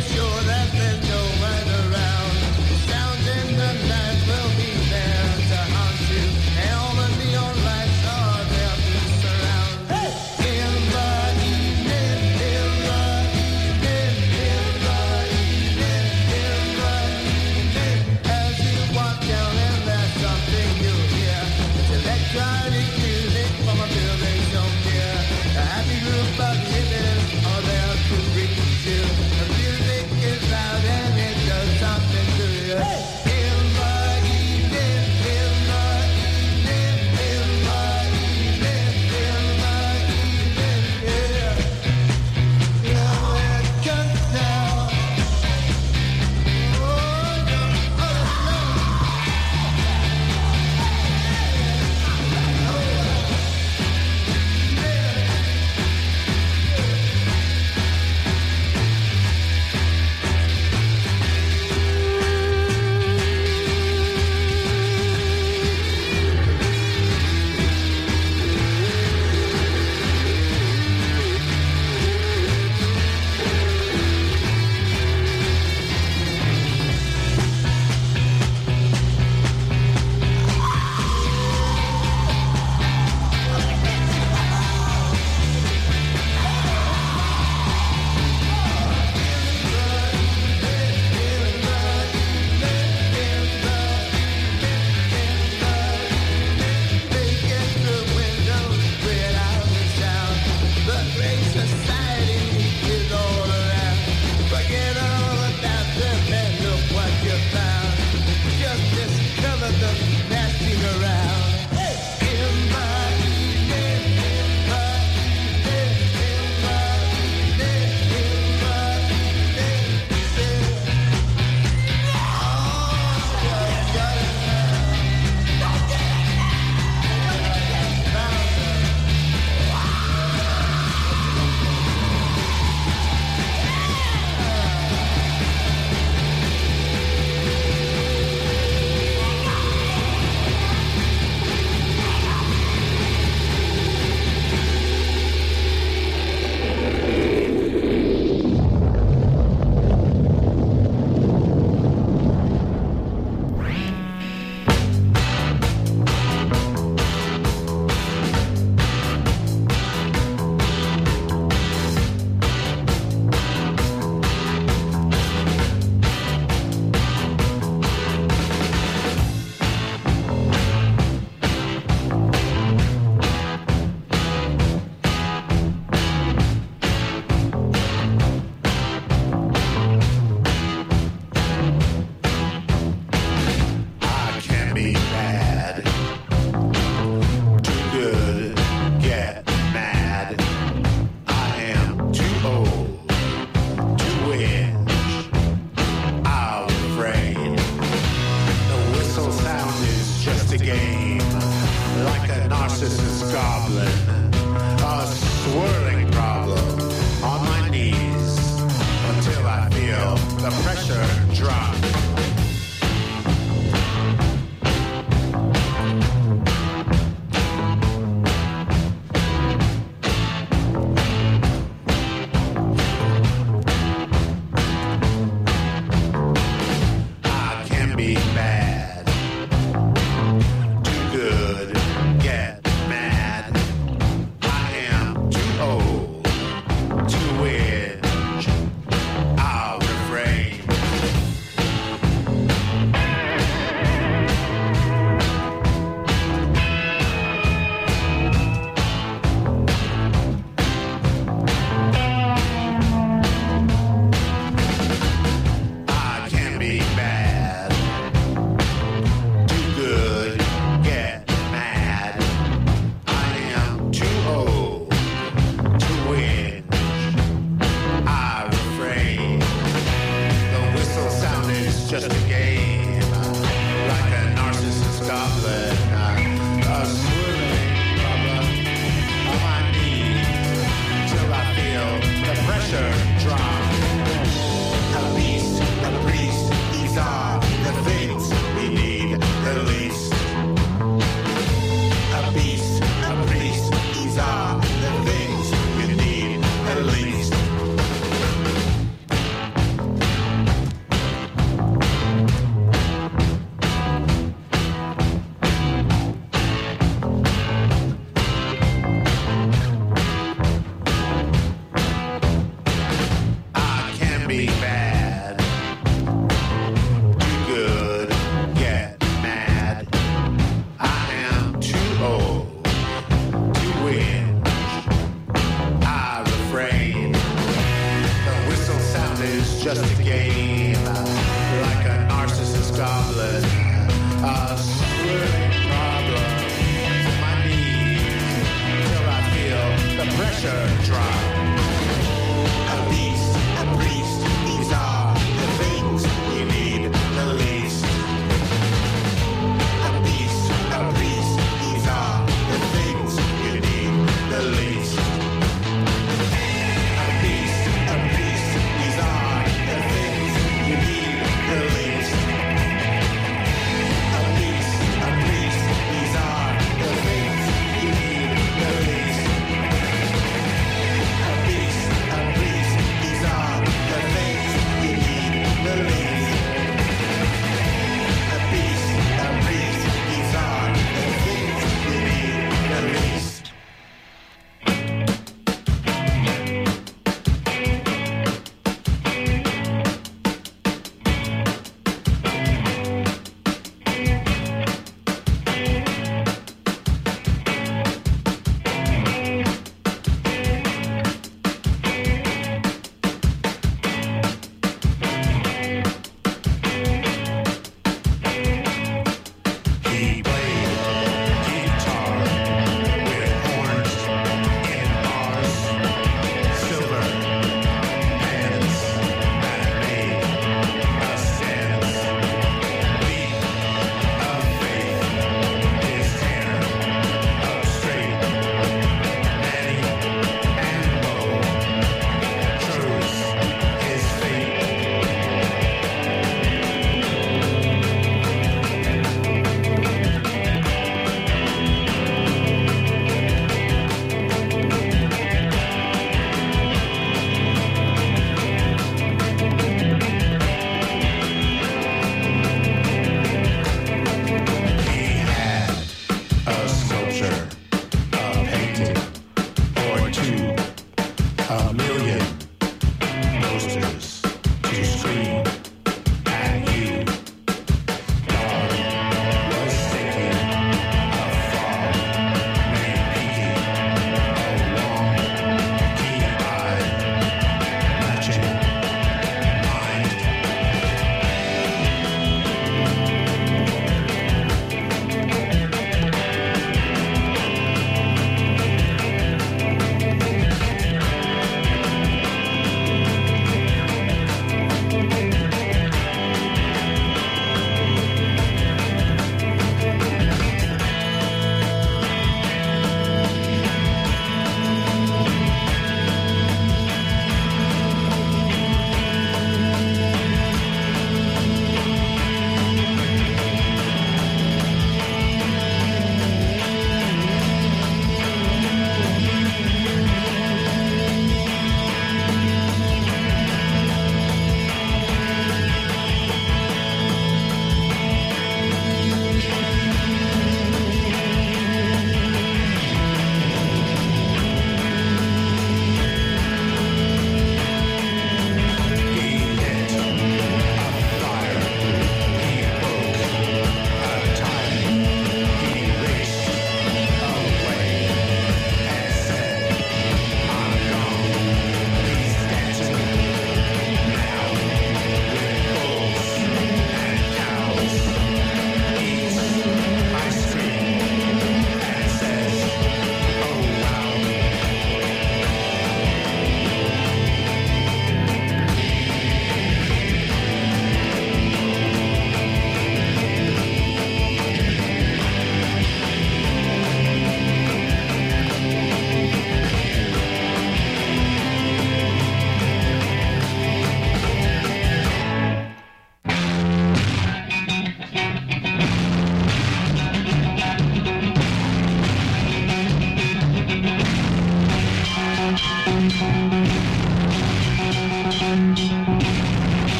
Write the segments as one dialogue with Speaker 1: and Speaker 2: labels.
Speaker 1: To win, I'll refrain. just a game, like a narcissist goblin, a swirling problem for my knees, till I feel the pressure drop. A beast, a priest, these are the things you need the least. A beast, a priest, these are the things you need the least. A beast, a priest, these are the things you need the least. A beast, a priest, these are the things you need the least. A beast, a priest, these are the things you need the least. A beast, a priest, these are the things you need the least. He played guitar with horns and bars, silver hands that made a sense. Beat of faith, his hair up straight, Manny and Bo, truth his fate. He had a sculpture, a painting, or two, a million posters to scream at you. Dog was sinking, a frog named Pinky, a long, keen-eyed, matching mind.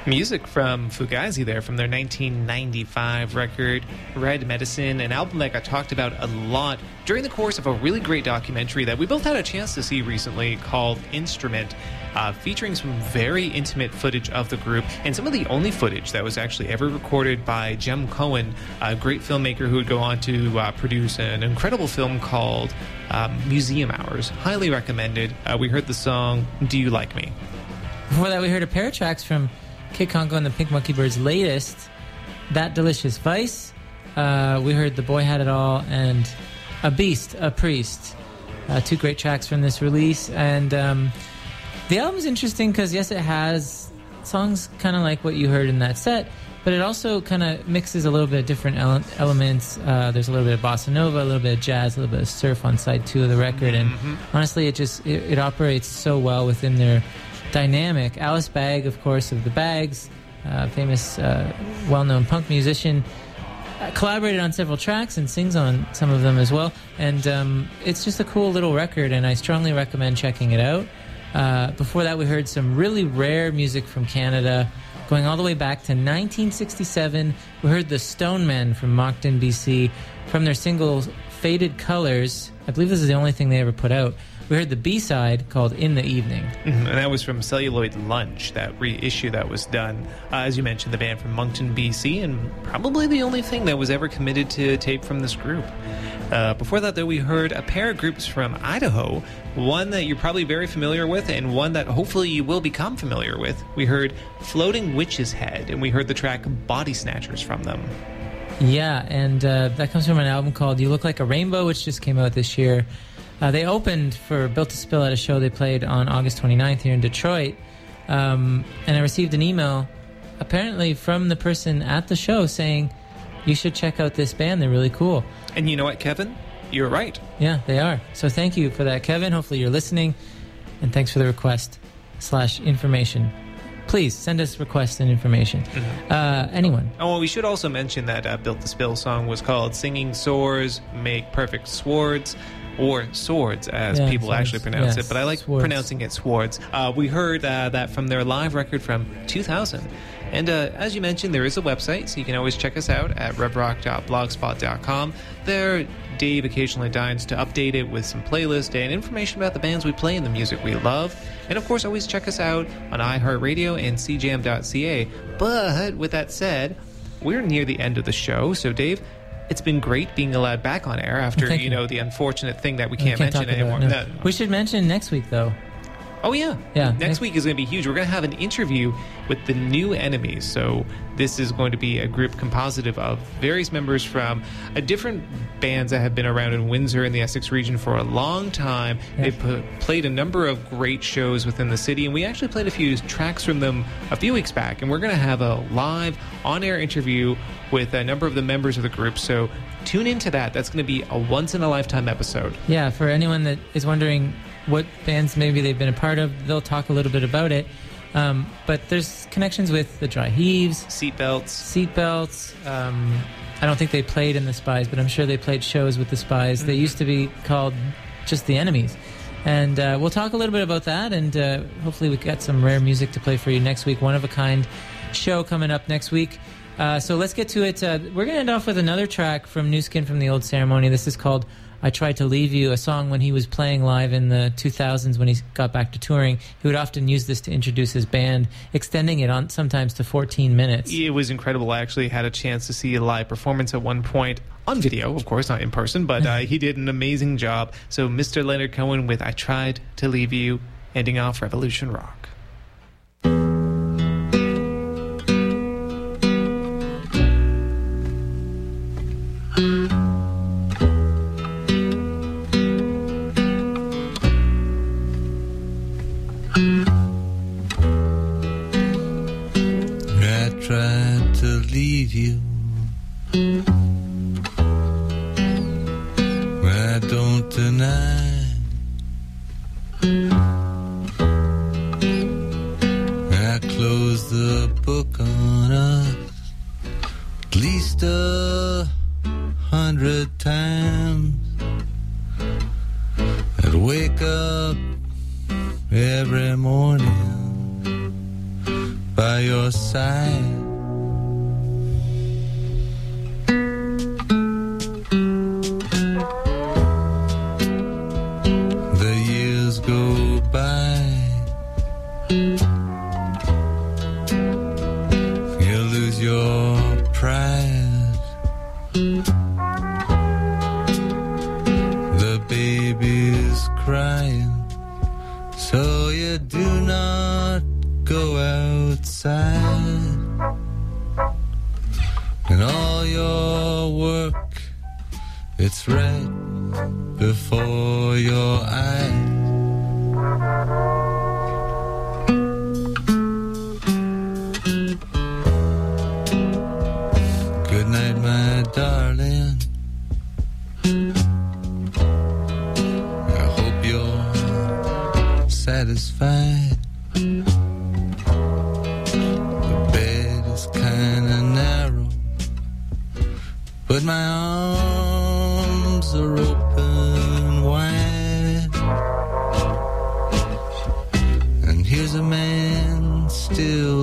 Speaker 2: Music from Fugazi there, from their 1995 record, Red Medicine, an album that got talked about a lot during the course of a really great documentary that we both had a chance to see recently called Instrument, featuring some very intimate footage of the group and some of the only footage that was actually ever recorded by Jem Cohen, a great filmmaker who would go on to produce an incredible film called Museum Hours. Highly recommended. We heard the song Do You Like Me?
Speaker 3: Before that, we heard a pair of tracks from Kid Congo and the Pink Monkey Birds' latest, That Delicious Vice. We heard The Boy Had It All and A Beast, A Priest. Two great tracks from this release. And the album's interesting because, yes, it has songs kind of like what you heard in that set, but it also kind of mixes a little bit of different elements. There's a little bit of bossa nova, a little bit of jazz, a little bit of surf on side 2 of the record. And honestly, it operates so well within their dynamic. Alice Bagg, of course, of the Bags, famous, well-known punk musician, collaborated on several tracks and sings on some of them as well. And it's just a cool little record, and I strongly recommend checking it out. Before that, we heard some really rare music from Canada, going all the way back to 1967. We heard the Stone Men from Moncton, BC, from their single Faded Colors. I believe this is the only thing they ever put out. We heard the B-side called In the Evening.
Speaker 2: And that was from Celluloid Lunch, that reissue that was done. As you mentioned, the band from Moncton, BC, and probably the only thing that was ever committed to tape from this group. Before that, though, we heard a pair of groups from Idaho, one that you're probably very familiar with and one that hopefully you will become familiar with. We heard Floating Witch's Head, and we heard the track Body Snatchers from them.
Speaker 3: Yeah, and that comes from an album called You Look Like a Rainbow, which just came out this year. They opened for Built to Spill at a show they played on August 29th here in Detroit. And I received an email, apparently from the person at the show, saying, you should check out this band. They're really cool.
Speaker 2: And you know what, Kevin? You're right.
Speaker 3: Yeah, they are. So thank you for that, Kevin. Hopefully you're listening. And thanks for the request/information. Please send us requests and information. Anyone.
Speaker 2: Oh, well, we should also mention that Built to Spill song was called Singing Swords Make Perfect Swords. Or Swords, as people swords, actually pronounce it, but I like pronouncing it Swords. We heard that from their live record from 2000. And as you mentioned, there is a website, so you can always check us out at revrock.blogspot.com. There, Dave occasionally deigns to update it with some playlists and information about the bands we play and the music we love. And of course, always check us out on iHeartRadio and cjam.ca. But with that said, we're near the end of the show, so Dave, it's been great being allowed back on air after, the unfortunate thing that we can't mention anymore.
Speaker 3: No. We should mention next week, though.
Speaker 2: Oh, yeah. Next week is going to be huge. We're going to have an interview with the New Enemies. So this is going to be a group compositive of various members from different bands that have been around in Windsor and the Essex region for a long time. Yeah. They've played a number of great shows within the city, and we actually played a few tracks from them a few weeks back. And we're going to have a live, on-air interview with a number of the members of the group. So tune into that. That's going to be a once-in-a-lifetime episode.
Speaker 3: Yeah, for anyone that is wondering what bands maybe they've been a part of, they'll talk a little bit about it. But there's connections with the Dry Heaves. Seatbelts. I don't think they played in the Spies, but I'm sure they played shows with the Spies. Mm-hmm. They used to be called just the Enemies. And we'll talk a little bit about that, and hopefully we got some rare music to play for you next week. One-of-a-kind show coming up next week. So let's get to it. We're going to end off with another track from New Skin from the Old Ceremony. This is called I Tried to Leave You, a song when he was playing live in the 2000s when he got back to touring. He would often use this to introduce his band, extending it on sometimes to 14 minutes.
Speaker 2: It was incredible. I actually had a chance to see a live performance at one point, on video, of course, not in person, but he did an amazing job. So Mr. Leonard Cohen with I Tried to Leave You, ending off Revolution Rock.
Speaker 4: by your side. The years go by, you lose your pride. The baby's crying, so you do not go outside. And all your work, it's right before your eyes. Good night, my darling. I hope you're satisfied. The bed is kinda narrow, but my arms are open wide. And here's a man still